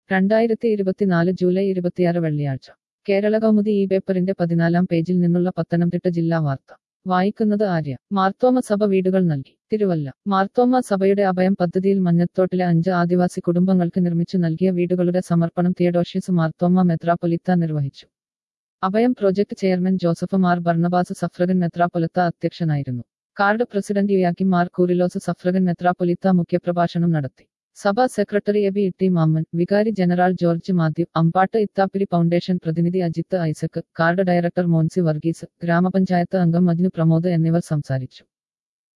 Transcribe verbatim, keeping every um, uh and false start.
രണ്ടായിരത്തി ഇരുപത്തിനാല് ജൂലൈ ഇരുപത്തിയാറ് വെള്ളിയാഴ്ച കേരള കൗമുദി ഈ പേപ്പറിന്റെ പതിനാലാം പേജിൽ നിന്നുള്ള പത്തനംതിട്ട ജില്ലാ വാർത്ത വായിക്കുന്നത് ആര്യ. മാർത്തോമ സഭ വീടുകൾ നൽകി. തിരുവല്ല. മാർത്തോമ സഭയുടെ അഭയം പദ്ധതിയിൽ മഞ്ഞത്തോട്ടിലെ അഞ്ച് ആദിവാസി കുടുംബങ്ങൾക്ക് നിർമ്മിച്ചു നൽകിയ വീടുകളുടെ സമർപ്പണം തിയഡോഷ്യസ് മാർത്തോമ മെത്രാപ്പൊലീത്ത നിർവഹിച്ചു. Abhayam project chairman Joseph Mar Barnabas suffragan മെത്രാപ്പൊലീത്ത അധ്യക്ഷനായിരുന്നു. CARD president Yuyakim Mar Kurilos suffragan മെത്രാപ്പൊലീത്ത മുഖ്യപ്രഭാഷണം നടത്തി. സഭാ സെക്രട്ടറി എബി ഇട്ടി മാമ്മൻ, വികാരി ജനറൽ ജോർജ് മാത്യു, അമ്പാട്ട് ഇത്താപ്പിരി ഫൗണ്ടേഷൻ പ്രതിനിധി അജിത്ത് ഐസക്, കാർഡ് ഡയറക്ടർ മോൻസി വർഗീസ്, ഗ്രാമപഞ്ചായത്ത് അംഗം മജ്നു പ്രമോദ് എന്നിവർ സംസാരിച്ചു.